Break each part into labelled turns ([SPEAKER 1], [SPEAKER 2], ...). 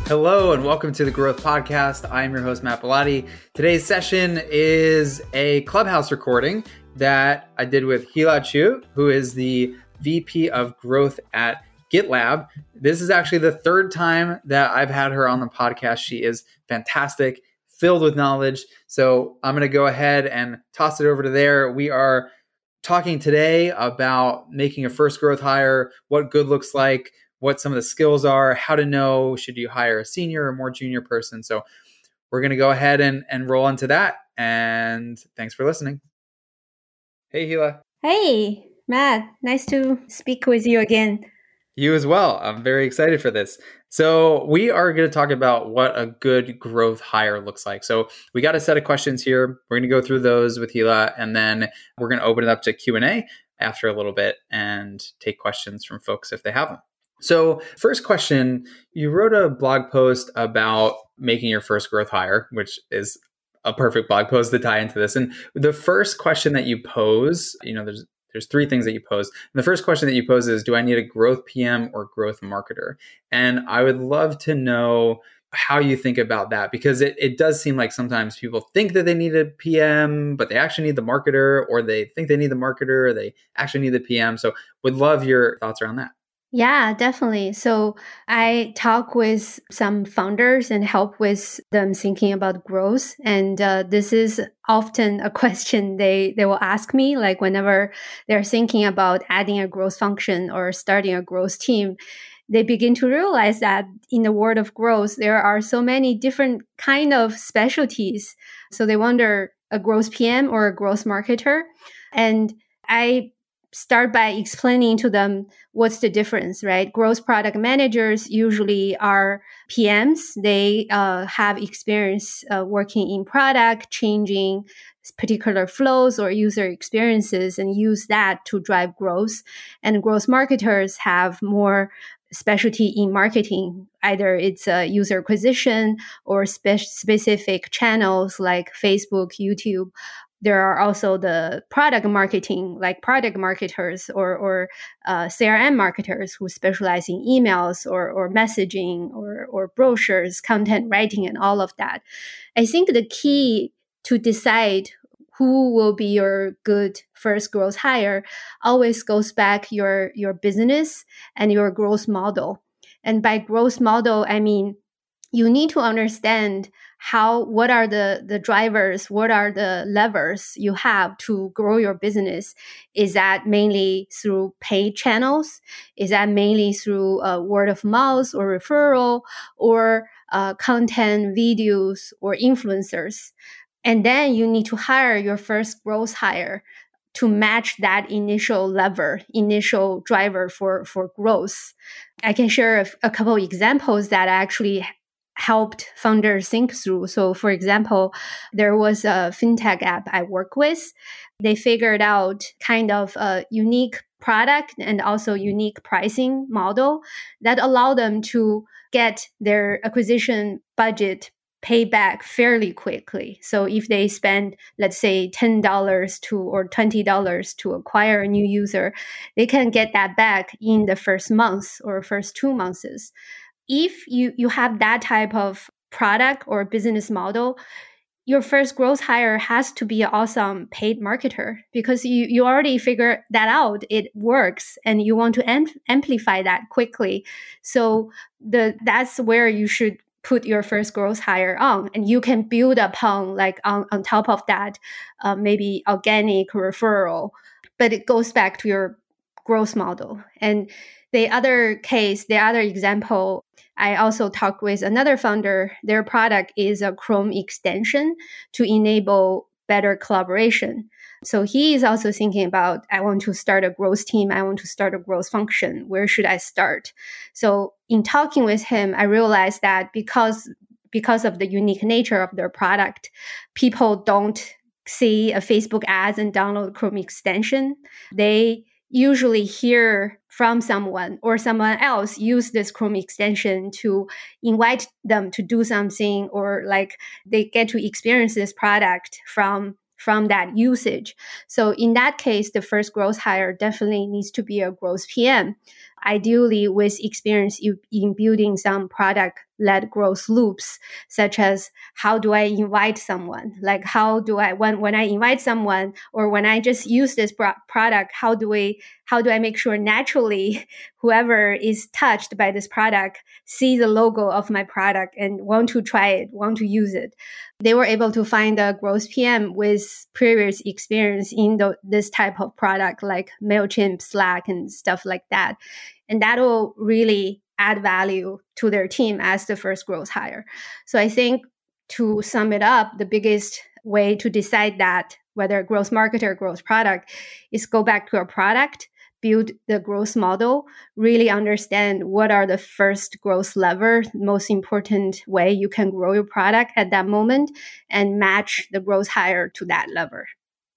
[SPEAKER 1] Hello and welcome to the Growth Podcast. I am your host, Matt Bellotti. Today's session is a Clubhouse recording that I did with Hila Chu, who is the VP of Growth at GitLab. This is actually the third time that I've had her on the podcast. She is fantastic, filled with knowledge. So I'm going to go ahead and toss it over to there. We are talking today about making a first growth hire, what good looks like, what some of the skills are, how to know, should you hire a senior or more junior person? So we're going to go ahead and roll into that. And thanks for listening. Hey, Hila.
[SPEAKER 2] Hey, Matt. Nice to speak with you again.
[SPEAKER 1] You as well. I'm very excited for this. So we are going to talk about what a good growth hire looks like. So we got a set of questions here. We're going to go through those with Hila, and then we're going to open it up to Q&A after a little bit and take questions from folks if they have them. So first question, you wrote a blog post about making your first growth hire, which is a perfect blog post to tie into this. And the first question that you pose, there's three things that you pose. And the first question that you pose is, do I need a growth PM or growth marketer? And I would love to know how you think about that, because it does seem like sometimes people think that they need a PM, but they actually need the marketer, or they think they need the marketer, or they actually need the PM. So would love your thoughts around that.
[SPEAKER 2] Yeah, definitely. So I talk with some founders and help with them thinking about growth. And this is often a question they will ask me, like whenever they're thinking about adding a growth function or starting a growth team. They begin to realize that in the world of growth, there are so many different kind of specialties. So they wonder a growth PM or a growth marketer. And I start by explaining to them what's the difference, right? Growth product managers usually are PMs. They have experience working in product, changing particular flows or user experiences, and use that to drive growth. And growth marketers have more specialty in marketing. Either it's user acquisition or specific channels like Facebook, YouTube. There are also the product marketing, like product marketers or CRM marketers who specialize in emails or messaging or brochures, content writing, and all of that. I think the key to decide who will be your good first growth hire always goes back your business and your growth model. And by growth model, I mean, you need to understand what are the drivers, what are the levers you have to grow your business. Is that mainly through paid channels? Is that mainly through word of mouth or referral, or content, videos, or influencers? And then you need to hire your first growth hire to match that initial driver for growth. I can share a couple of examples that actually helped founders think through. So for example, there was a fintech app I work with. They figured out kind of a unique product and also unique pricing model that allowed them to get their acquisition budget payback fairly quickly. So if they spend, let's say, $10 or $20 to acquire a new user, they can get that back in the first month or first 2 months. If you have that type of product or business model, your first growth hire has to be an awesome paid marketer, because you already figured that out. It works and you want to amplify that quickly. So that's where you should put your first growth hire on, and you can build upon, like on top of that, maybe organic referral. But it goes back to your growth model. And the other example, I also talked with another founder. Their product is a Chrome extension to enable better collaboration. So he is also thinking about, I want to start a growth team. I want to start a growth function. Where should I start? So in talking with him, I realized that because of the unique nature of their product, people don't see a Facebook ads and download Chrome extension. They usually hear from someone or someone else use this Chrome extension to invite them to do something, or like they get to experience this product from that usage. So in that case, the first growth hire definitely needs to be a growth PM. ideally with experience in building some product-led growth loops, such as how do I invite someone? Like how do I, when I invite someone or when I just use this product, how do I make sure naturally whoever is touched by this product see the logo of my product and want to try it, want to use it? They were able to find a growth PM with previous experience in this type of product like MailChimp, Slack, and stuff like that. And that will really add value to their team as the first growth hire. So I think to sum it up, the biggest way to decide that whether growth marketer or growth product is go back to a product, build the growth model, really understand what are the first growth levers, most important way you can grow your product at that moment, and match the growth hire to that lever.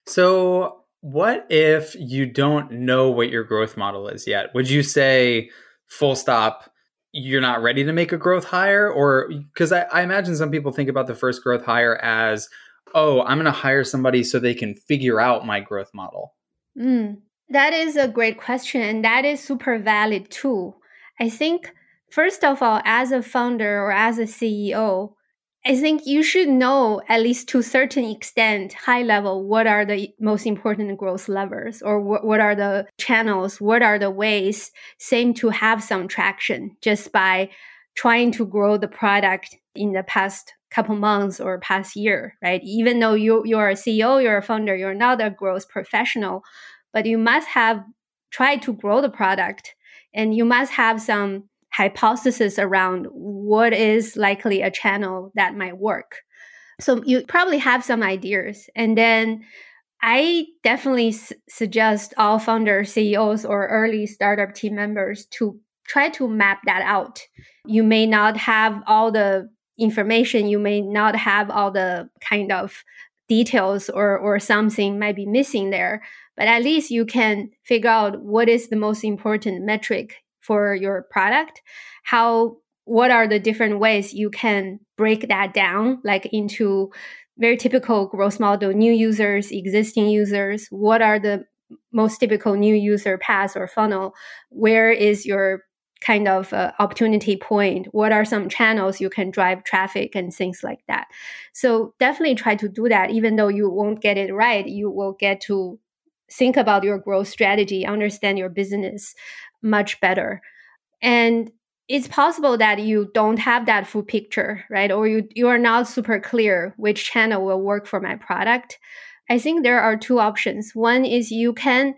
[SPEAKER 1] So what if you don't know what your growth model is yet? Would you say full stop, you're not ready to make a growth hire? Or because I imagine some people think about the first growth hire as, oh, I'm going to hire somebody so they can figure out my growth model.
[SPEAKER 2] That is a great question, and that is super valid too. I think, first of all, as a founder or as a CEO, I think you should know, at least to a certain extent, high level, what are the most important growth levers, or what are the channels, what are the ways seem to have some traction just by trying to grow the product in the past couple months or past year, right? Even though you're a CEO, you're a founder, you're not a growth professional, but you must have tried to grow the product, and you must have some hypothesis around what is likely a channel that might work. So you probably have some ideas. And then I definitely suggest all founders, CEOs, or early startup team members to try to map that out. You may not have all the information, you may not have all the kind of details, or something might be missing there, but at least you can figure out what is the most important metric for your product, what are the different ways you can break that down, like into very typical growth model, new users, existing users, what are the most typical new user paths or funnel, where is your kind of opportunity point, what are some channels you can drive traffic and things like that. So definitely try to do that. Even though you won't get it right, you will get to think about your growth strategy, understand your business much better. And it's possible that you don't have that full picture, right? Or you are not super clear which channel will work for my product. I think there are two options. One is you can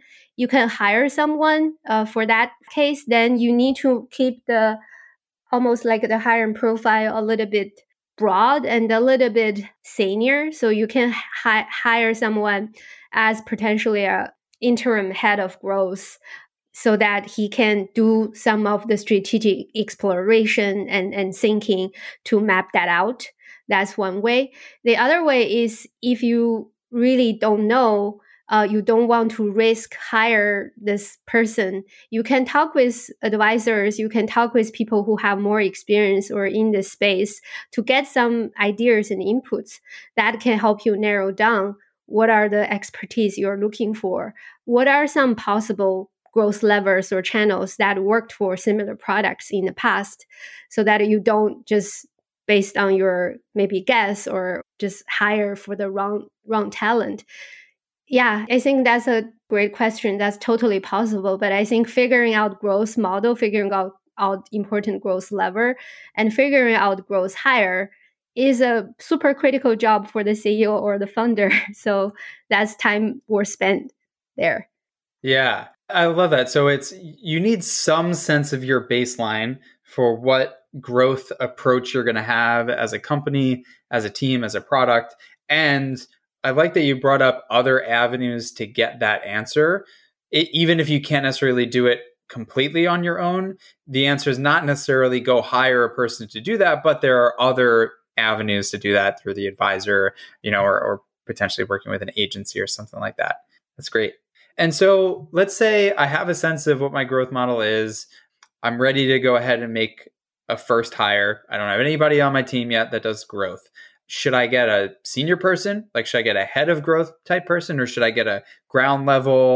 [SPEAKER 2] hire someone for that case. Then you need to keep the almost like the hiring profile a little bit broad and a little bit senior. So you can hire someone as potentially a interim head of growth, so that he can do some of the strategic exploration and thinking to map that out. That's one way. The other way is, if you really don't know, you don't want to risk hire this person, you can talk with advisors, you can talk with people who have more experience or in this space to get some ideas and inputs that can help you narrow down what are the expertise you're looking for, what are some possible growth levers or channels that worked for similar products in the past, so that you don't just based on your maybe guess or just hire for the wrong talent. Yeah, I think that's a great question. That's totally possible. But I think figuring out growth model, figuring out important growth lever, and figuring out growth hire is a super critical job for the CEO or the founder. So that's time worth spent there.
[SPEAKER 1] Yeah, I love that. So you need some sense of your baseline for what growth approach you're going to have as a company, as a team, as a product. And I like that you brought up other avenues to get that answer. Even if you can't necessarily do it completely on your own, the answer is not necessarily go hire a person to do that, but there are other avenues to do that through the advisor, or potentially working with an agency or something like that. That's great. And so let's say I have a sense of what my growth model is. I'm ready to go ahead and make a first hire. I don't have anybody on my team yet that does growth. Should I get a senior person? Like, should I get a head of growth type person, or should I get a ground level,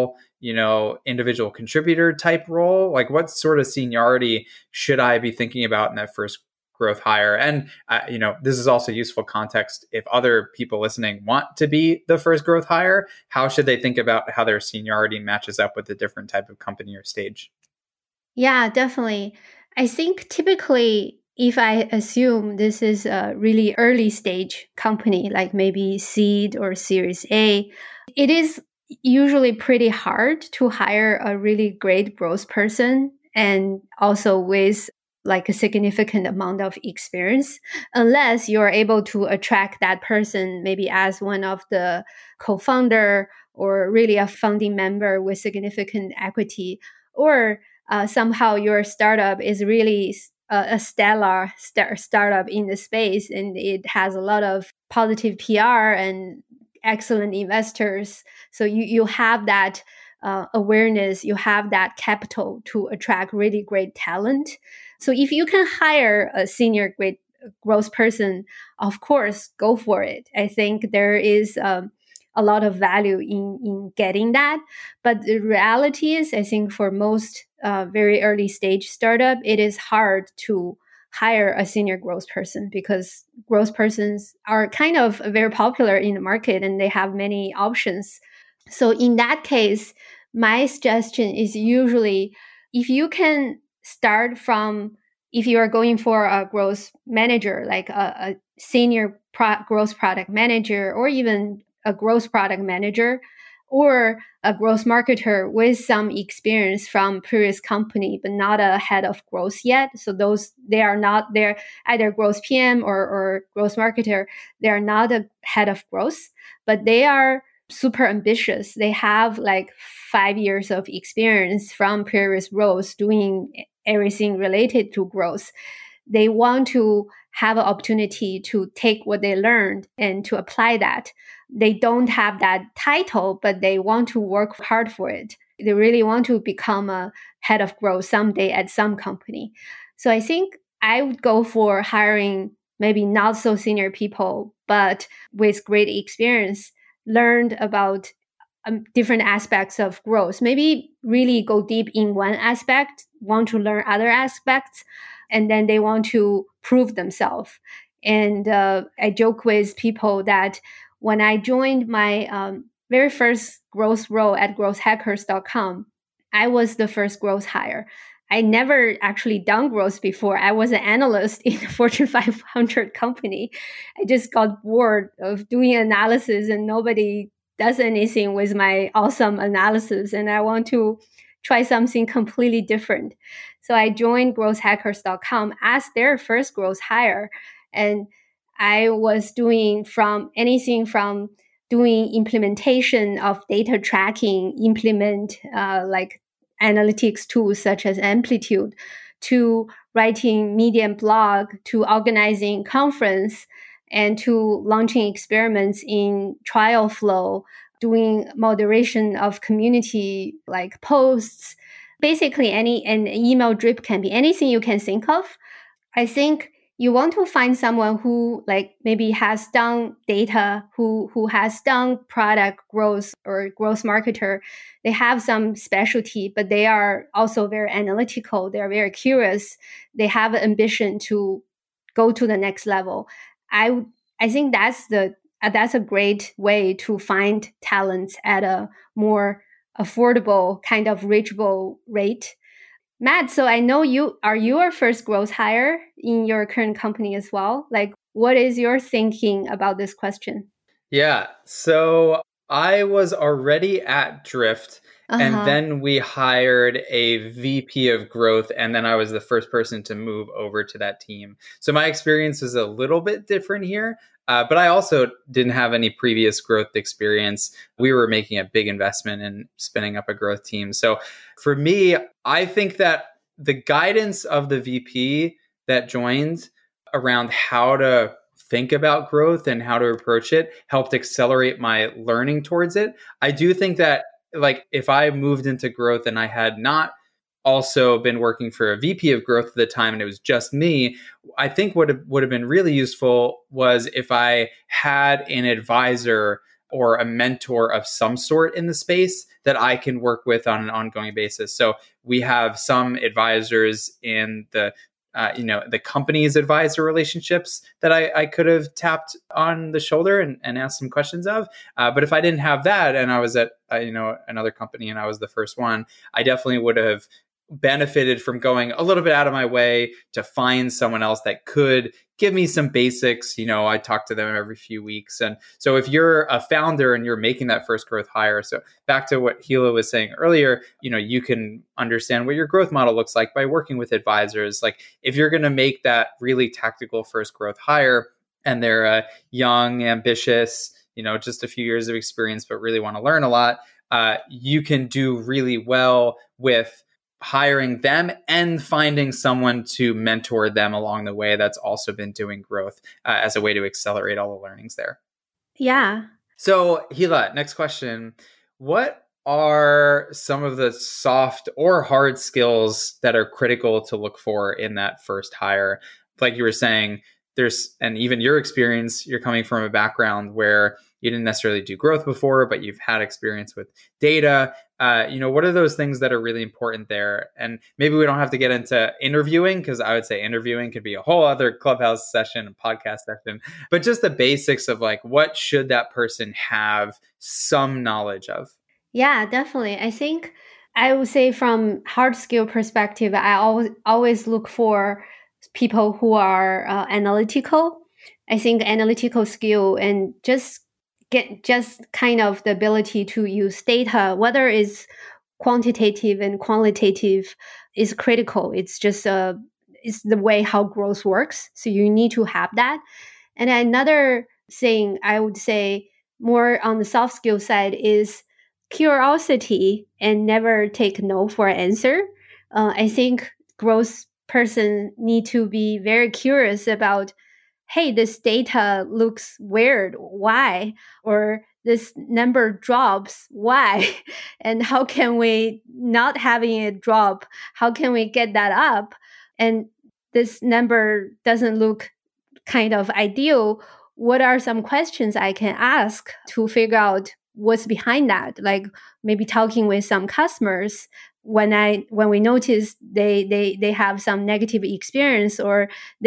[SPEAKER 1] individual contributor type role? Like what sort of seniority should I be thinking about in that first growth hire? And, this is also useful context. If other people listening want to be the first growth hire, how should they think about how their seniority matches up with a different type of company or stage?
[SPEAKER 2] Yeah, definitely. I think typically, if I assume this is a really early stage company, like maybe seed or series A, it is usually pretty hard to hire a really great growth person and also with like a significant amount of experience, unless you're able to attract that person maybe as one of the co-founder or really a founding member with significant equity, or somehow your startup is really a stellar startup in the space and it has a lot of positive PR and excellent investors. So you have that awareness, you have that capital to attract really great talent. So if you can hire a senior great growth person, of course, go for it. I think there is a lot of value in getting that. But the reality is, I think for most very early stage startup, it is hard to hire a senior growth person because growth persons are kind of very popular in the market and they have many options. So in that case, my suggestion is usually if you can start from, if you are going for a growth manager, like a senior growth product manager, or even a growth product manager, or a growth marketer with some experience from previous company, but not a head of growth yet. So they're either growth PM or growth marketer. They are not a head of growth, but they are super ambitious. They have like 5 years of experience from previous roles doing everything related to growth. They want to have an opportunity to take what they learned and to apply that. They don't have that title, but they want to work hard for it. They really want to become a head of growth someday at some company. So I think I would go for hiring maybe not so senior people, but with great experience, learned about different aspects of growth. Maybe really go deep in one aspect, want to learn other aspects, and then they want to prove themselves. And I joke with people that when I joined my very first growth role at growthhackers.com, I was the first growth hire. I never actually done growth before. I was an analyst in a Fortune 500 company. I just got bored of doing analysis and nobody does anything with my awesome analysis. And I want to try something completely different. So I joined growthhackers.com as their first growth hire. And I was doing anything from doing implementation of data tracking, implement like analytics tools such as Amplitude, to writing Medium blog, to organizing conference, and to launching experiments in trial flow, doing moderation of community like posts, basically an email drip can be anything you can think of. I think you want to find someone who like maybe has done data, who has done product growth or growth marketer. They have some specialty, but they are also very analytical. They are very curious. They have an ambition to go to the next level. I think that's a great way to find talents at a more affordable, kind of reachable rate. Matt, so I know you our first growth hire in your current company as well. Like, what is your thinking about this question?
[SPEAKER 1] Yeah. So I was already at Drift, and
[SPEAKER 2] Uh-huh.
[SPEAKER 1] then we hired a VP of growth, and then I was the first person to move over to that team. So my experience is a little bit different here. But I also didn't have any previous growth experience. We were making a big investment in spinning up a growth team. So for me, I think that the guidance of the VP that joined around how to think about growth and how to approach it helped accelerate my learning towards it. I do think that like if I moved into growth and I had not also been working for a VP of growth at the time and it was just me, I think what would have been really useful was if I had an advisor or a mentor of some sort in the space that I can work with on an ongoing basis. So we have some advisors in the company's advisor relationships that I could have tapped on the shoulder and asked some questions of. But if I didn't have that and I was at another company and I was the first one, I definitely would have benefited from going a little bit out of my way to find someone else that could give me some basics. I talk to them every few weeks. And so if you're a founder and you're making that first growth hire, so back to what Hila was saying earlier, you can understand what your growth model looks like by working with advisors. Like if you're going to make that really tactical first growth hire and they're young, ambitious, just a few years of experience, but really want to learn a lot, you can do really well with hiring them and finding someone to mentor them along the way that's also been doing growth as a way to accelerate all the learnings there.
[SPEAKER 2] Yeah.
[SPEAKER 1] So Hila, next question. What are some of the soft or hard skills that are critical to look for in that first hire? Like you were saying, and even your experience, you're coming from a background where you didn't necessarily do growth before, but you've had experience with data. What are those things that are really important there? And maybe we don't have to get into interviewing, because I would say interviewing could be a whole other Clubhouse session and podcast session, but just the basics of like, what should that person have some knowledge of?
[SPEAKER 2] Yeah, definitely. I think I would say from hard skill perspective, I always look for people who are analytical. I think analytical skill and just kind of the ability to use data, whether it's quantitative and qualitative, is critical. It's just it's the way how growth works. So you need to have that. And another thing I would say more on the soft skill side is curiosity and never take no for an answer. I think growth person need to be very curious about, hey, this data looks weird. Why? Or this number drops. Why? And how can we not having it drop? How can we get that up? And this number doesn't look kind of ideal. What are some questions I can ask to figure out what's behind that? Like maybe talking with some customers when we notice they have some negative experience, or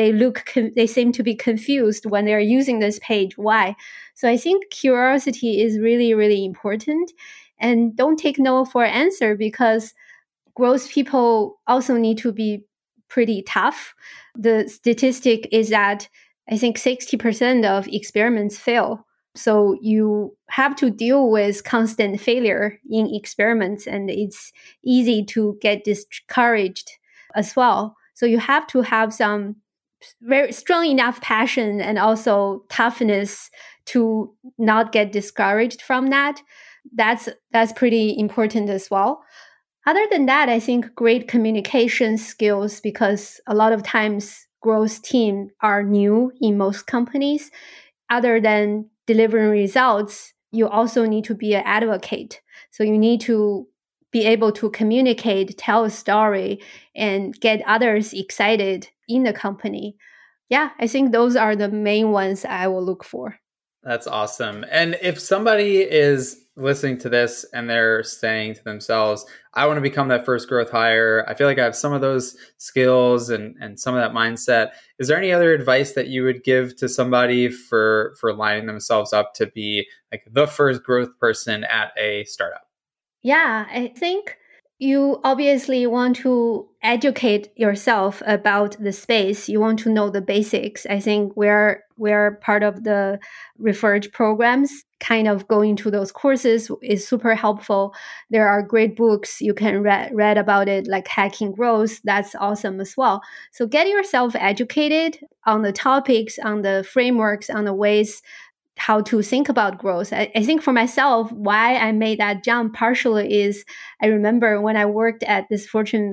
[SPEAKER 2] they seem to be confused when they're using this page. Why? So I think curiosity is really, really important, and don't take no for an answer, because growth people also need to be pretty tough. The statistic is that I think 60% of experiments fail. So you have to deal with constant failure in experiments, and it's easy to get discouraged as well. So you have to have some very strong enough passion and also toughness to not get discouraged from that. That's pretty important as well. Other than that, I think great communication skills, because a lot of times growth teams are new in most companies. Other than delivering results, you also need to be an advocate. So you need to be able to communicate, tell a story, and get others excited in the company. Yeah, I think those are the main ones I will look for.
[SPEAKER 1] That's awesome. And if somebody is listening to this and they're saying to themselves, I want to become that first growth hire, I feel like I have some of those skills and some of that mindset, is there any other advice that you would give to somebody for lining themselves up to be like the first growth person at a startup?
[SPEAKER 2] Yeah, I think you obviously want to educate yourself about the space. You want to know the basics. I think we're part of the research programs. Kind of going to those courses is super helpful. There are great books you can read about it, like Hacking Growth. That's awesome as well. So get yourself educated on the topics, on the frameworks, on the ways how to think about growth. I think for myself, why I made that jump partially is I remember when I worked at this Fortune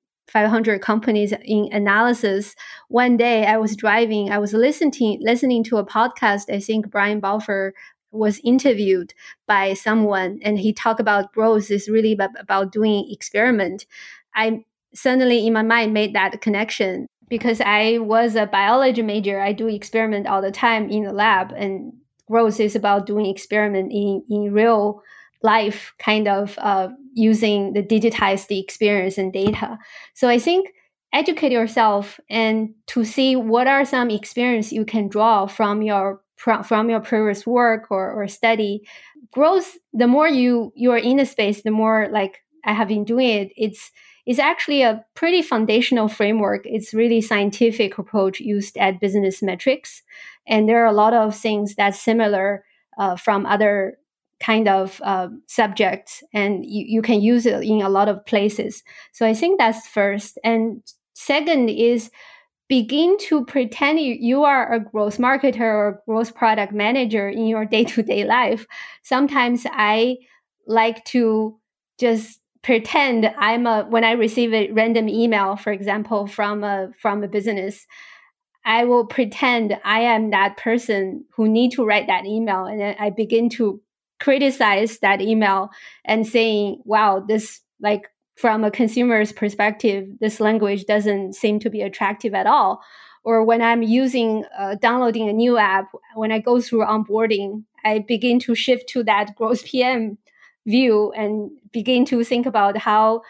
[SPEAKER 2] 500 companies in analysis, one day I was driving, I was listening to a podcast. I think Brian Balfour was interviewed by someone, and he talked about growth is really about doing experiment. I suddenly in my mind made that connection because I was a biology major. I do experiment all the time in the lab, and growth is about doing experiment in real life, kind of using the digitized experience and data. So I think educate yourself and to see what are some experience you can draw from your previous work or study. Growth, the more you are in the space, the more like I have been doing it, it's actually a pretty foundational framework. It's really scientific approach used at business metrics. And there are a lot of things that's similar from other kind of subjects, and you can use it in a lot of places. So I think that's first. And second is begin to pretend you are a growth marketer or growth product manager in your day-to-day life. Sometimes I like to just pretend when I receive a random email, for example, from a business, I will pretend I am that person who need to write that email. And then I begin to criticize that email and saying, wow, this, like, from a consumer's perspective, this language doesn't seem to be attractive at all. Or when I'm downloading a new app, when I go through onboarding, I begin to shift to that growth PM view and begin to think about how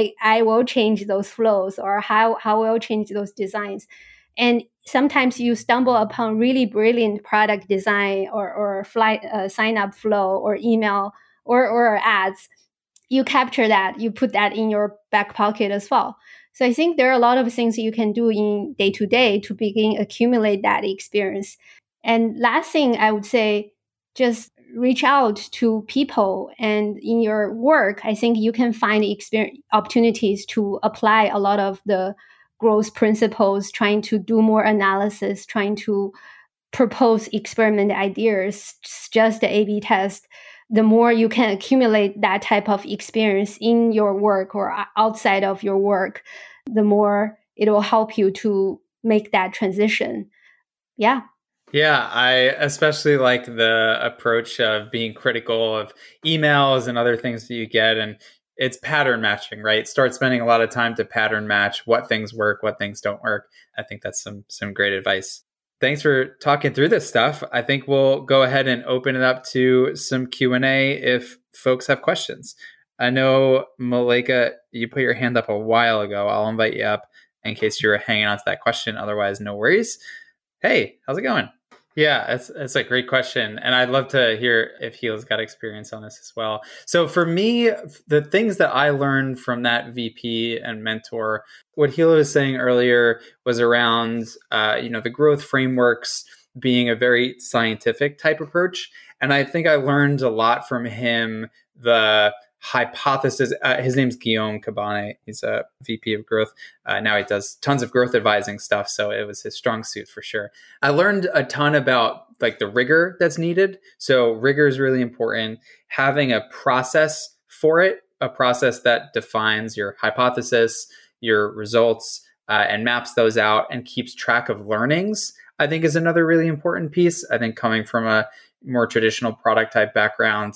[SPEAKER 2] I will change those flows or how I will change those designs. And sometimes you stumble upon really brilliant product design or sign up flow or email or ads. You capture that, you put that in your back pocket as well. So I think there are a lot of things you can do in day to day to begin accumulate that experience. And last thing I would say, just reach out to people, and in your work, I think you can find opportunities to apply a lot of the growth principles, trying to do more analysis, trying to propose experiment ideas, just the A/B test. The more you can accumulate that type of experience in your work or outside of your work, the more it will help you to make that transition. Yeah.
[SPEAKER 1] Yeah, I especially like the approach of being critical of emails and other things that you get. And it's pattern matching, right? Start spending a lot of time to pattern match what things work, what things don't work. I think that's some great advice. Thanks for talking through this stuff. I think we'll go ahead and open it up to some Q&A if folks have questions. I know, Malika, you put your hand up a while ago. I'll invite you up in case you're hanging on to that question. Otherwise, no worries. Hey, how's it going? Yeah, it's a great question. And I'd love to hear if Gila's got experience on this as well. So for me, the things that I learned from that VP and mentor, what Gila was saying earlier was around, the growth frameworks being a very scientific type approach. And I think I learned a lot from him, the hypothesis. His name's Guillaume Cabane. He's a VP of growth. Now he does tons of growth advising stuff. So it was his strong suit for sure. I learned a ton about like the rigor that's needed. So rigor is really important. Having a process for it, a process that defines your hypothesis, your results, and maps those out and keeps track of learnings, I think is another really important piece. I think coming from a more traditional product type background,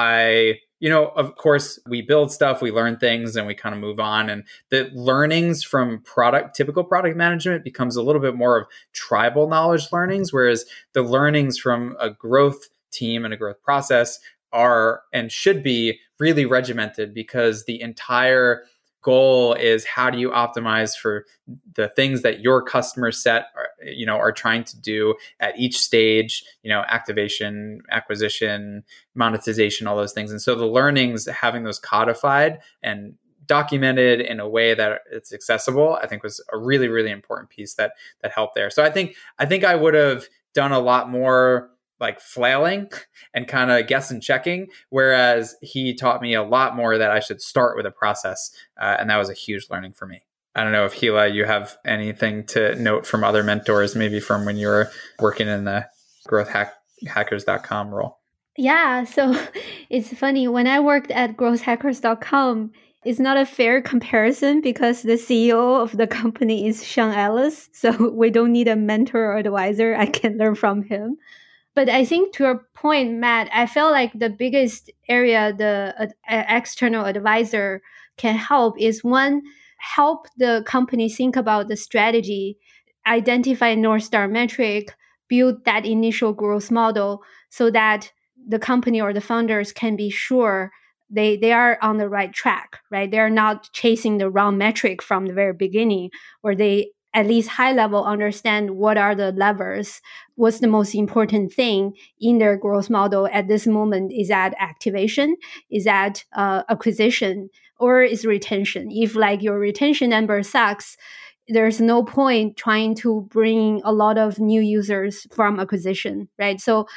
[SPEAKER 1] of course, we build stuff, we learn things, and we kind of move on. And the learnings from typical product management becomes a little bit more of tribal knowledge learnings, whereas the learnings from a growth team and a growth process are and should be really regimented, because the entire goal is how do you optimize for the things that your customer set are trying to do at each stage, activation, acquisition, monetization, all those things. And so the learnings, having those codified and documented in a way that it's accessible, I think was a really, really important piece that helped there. So I think I would have done a lot more like flailing and kind of guess and checking, whereas he taught me a lot more that I should start with a process. And that was a huge learning for me. I don't know if Gila, you have anything to note from other mentors, maybe from when you were working in the growthhackers.com role.
[SPEAKER 2] Yeah, so it's funny. When I worked at growthhackers.com, it's not a fair comparison because the CEO of the company is Sean Ellis. So we don't need a mentor or advisor. I can learn from him. But I think to your point, Matt, I feel like the biggest area the external advisor can help is, one, help the company think about the strategy, identify North Star metric, build that initial growth model. so that the company or the founders can be sure they are on the right track, right? They're not chasing the wrong metric from the very beginning, or they at least high level understand what are the levers, what's the most important thing in their growth model at this moment. Is that activation? Is that acquisition? Or is retention? If like your retention number sucks, there's no point trying to bring a lot of new users from acquisition, right? So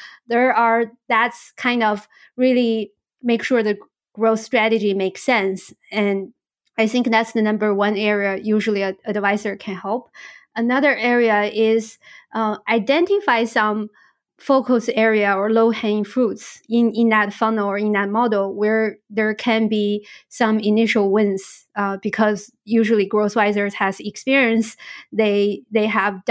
[SPEAKER 2] that's kind of really make sure the growth strategy makes sense. And I think that's the number one area usually an advisor can help. Another area is identify some focus area or low-hanging fruits in that funnel or in that model where there can be some initial wins, because usually GrowthWisers has experience. They have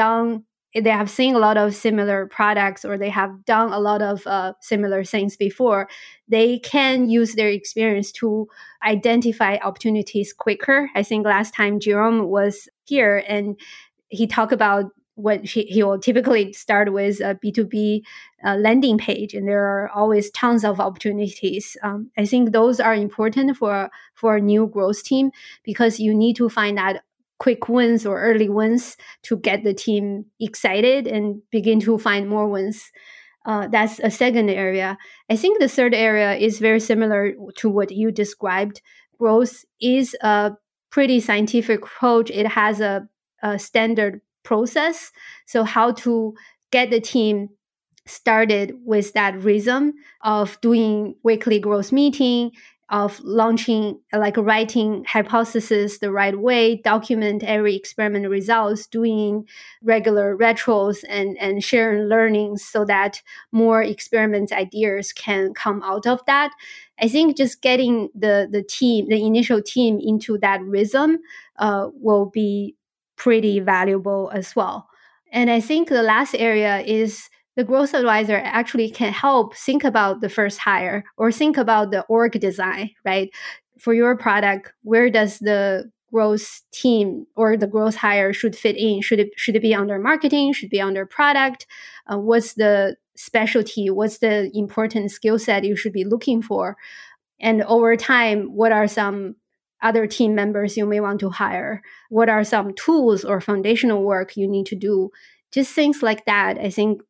[SPEAKER 2] seen a lot of similar products, or they have done a lot of similar things before. They can use their experience to identify opportunities quicker. I think last time Jerome was here and he talked about what he will typically start with a B2B landing page, and there are always tons of opportunities. I think those are important for a new growth team, because you need to find that quick wins or early wins to get the team excited and begin to find more wins. That's a second area. I think the third area is very similar to what you described. Growth is a pretty scientific approach. It has a standard process. So how to get the team started with that rhythm of doing weekly growth meeting, of launching, like writing hypothesis the right way, document every experiment results, doing regular retros and sharing learnings so that more experiment ideas can come out of that. I think just getting the initial team into that rhythm will be pretty valuable as well. And I think the last area is the growth advisor actually can help think about the first hire or think about the org design, right? For your product, where does the growth team or the growth hire should fit in? Should it be under marketing? Should it be under product? What's the specialty? What's the important skill set you should be looking for? And over time, what are some other team members you may want to hire? What are some tools or foundational work you need to do? Just things like that, I think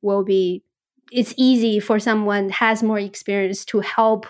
[SPEAKER 2] it's easy for someone who has more experience to help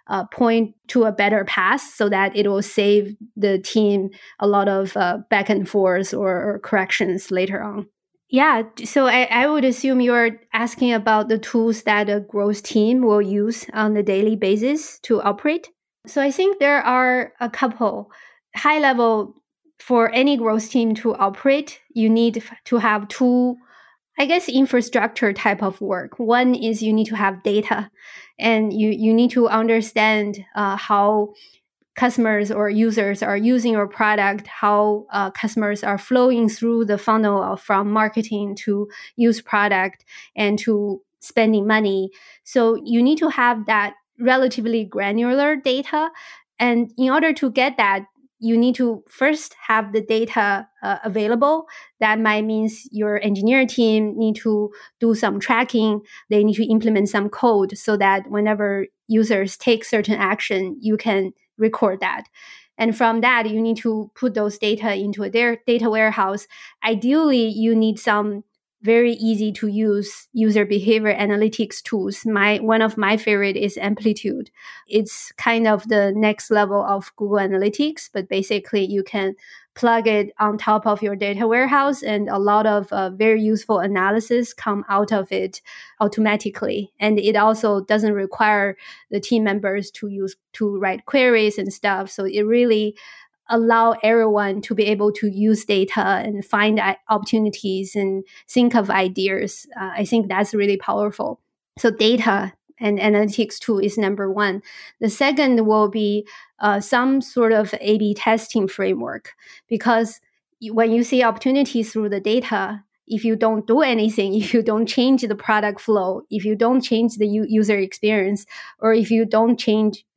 [SPEAKER 2] point to a better path so that it will save the team a lot of back and forth or corrections later on. Yeah, so I would assume you're asking about the tools that a growth team will use on a daily basis to operate. So I think there are a couple. High level, for any growth team to operate, you need to have two, I guess, infrastructure type of work. One is you need to have data, and you need to understand how customers or users are using your product, how customers are flowing through the funnel from marketing to use product and to spending money. So you need to have that relatively granular data. And in order to get that, you need to first have the data available. That might means your engineer team need to do some tracking. They need to implement some code so that whenever users take certain action, you can record that. And from that, you need to put those data into a data warehouse. Ideally, you need some very easy to use user behavior analytics tools. One of my favorite is Amplitude. It's kind of the next level of Google Analytics, but basically you can plug it on top of your data warehouse, and a lot of very useful analysis come out of it automatically. And it also doesn't require the team members to write queries and stuff. So it really allow everyone to be able to use data and find opportunities and think of ideas. I think that's really powerful. So data and analytics tool is number one. The second will be some sort of A/B testing framework, because when you see opportunities through the data, if you don't do anything, if you don't change the product flow, if you don't change the user experience, or if you don't change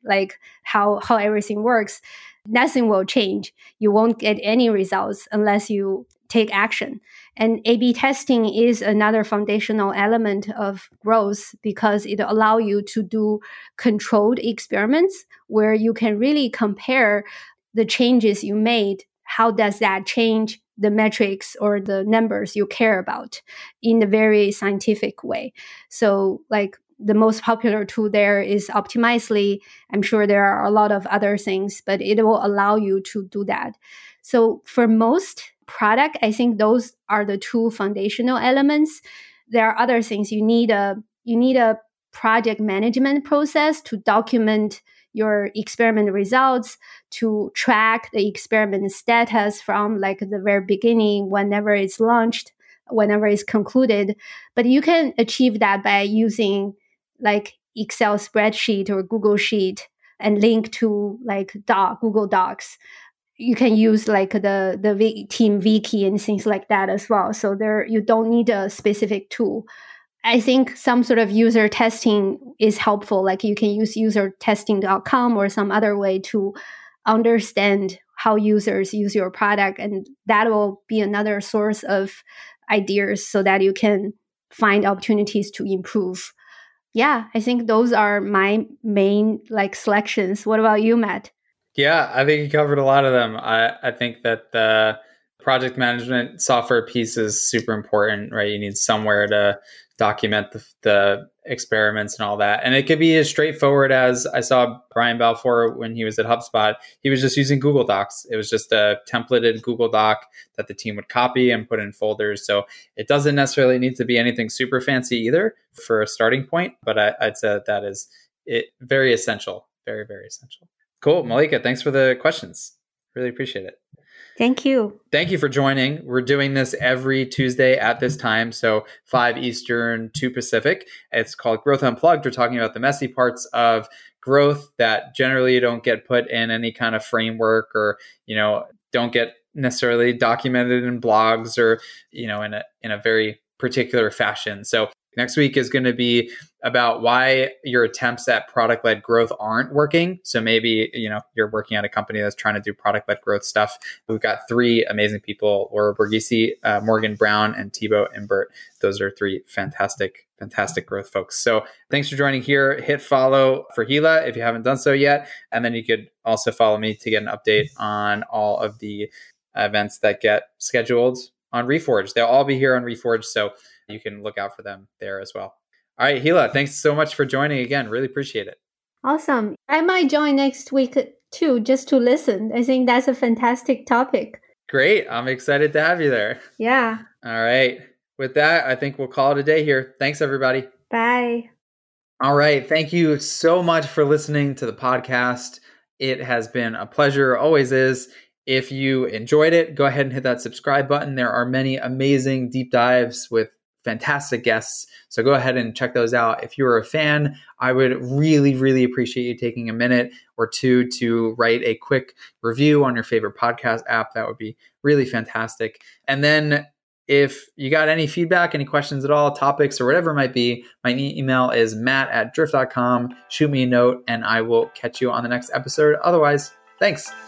[SPEAKER 2] like how everything works, nothing will change. You won't get any results unless you take action. And A/B testing is another foundational element of growth because it allows you to do controlled experiments where you can really compare the changes you made. How does that change the metrics or the numbers you care about in a very scientific way? So like the most popular tool there is Optimizely. I'm sure there are a lot of other things, but it will allow you to do that. So for most product, I think those are the two foundational elements. There are other things. You need a project management process to document your experiment results, to track the experiment status from like the very beginning, whenever it's launched, whenever it's concluded. But you can achieve that by using like Excel spreadsheet or Google Sheet and link to like Google Docs. You can use like the Team Wiki and things like that as well. So there, you don't need a specific tool. I think some sort of user testing is helpful. Like you can use usertesting.com or some other way to understand how users use your product. And that will be another source of ideas so that you can find opportunities to improve. Yeah, I think those are my main like selections. What about you, Matt?
[SPEAKER 1] Yeah, I think you covered a lot of them. I think that the project management software piece is super important, right? You need somewhere to document the experiments and all that. And it could be as straightforward as I saw Brian Balfour when he was at HubSpot. He was just using Google Docs. It was just a templated Google Doc that the team would copy and put in folders. So it doesn't necessarily need to be anything super fancy either for a starting point. But I'd say that is very essential. Very, very essential. Cool. Malika, thanks for the questions. Really appreciate it.
[SPEAKER 2] Thank you.
[SPEAKER 1] Thank you for joining. We're doing this every Tuesday at this time. So 5 Eastern, 2 Pacific. It's called Growth Unplugged. We're talking about the messy parts of growth that generally don't get put in any kind of framework or, don't get necessarily documented in blogs or, in a very particular fashion. So next week is going to be about why your attempts at product-led growth aren't working. So maybe, you're working at a company that's trying to do product-led growth stuff. We've got 3 amazing people, Laura Borghese, Morgan Brown, and Thibaut Imbert. Those are 3 fantastic growth folks. So thanks for joining here. Hit follow for Hila if you haven't done so yet. And then you could also follow me to get an update on all of the events that get scheduled on Reforge. They'll all be here on Reforge. So you can look out for them there as well. All right, Hila, thanks so much for joining again. Really appreciate it.
[SPEAKER 2] Awesome. I might join next week too, just to listen. I think that's a fantastic topic.
[SPEAKER 1] Great. I'm excited to have you there.
[SPEAKER 2] Yeah.
[SPEAKER 1] All right. With that, I think we'll call it a day here. Thanks, everybody.
[SPEAKER 2] Bye.
[SPEAKER 1] All right. Thank you so much for listening to the podcast. It has been a pleasure, always is. If you enjoyed it, go ahead and hit that subscribe button. There are many amazing deep dives with fantastic guests. So go ahead and check those out. If you're a fan, I would really, really appreciate you taking a minute or two to write a quick review on your favorite podcast app. That would be really fantastic. And then if you got any feedback, any questions at all, topics or whatever it might be, my email is matt@drift.com. Shoot me a note and I will catch you on the next episode. Otherwise, thanks.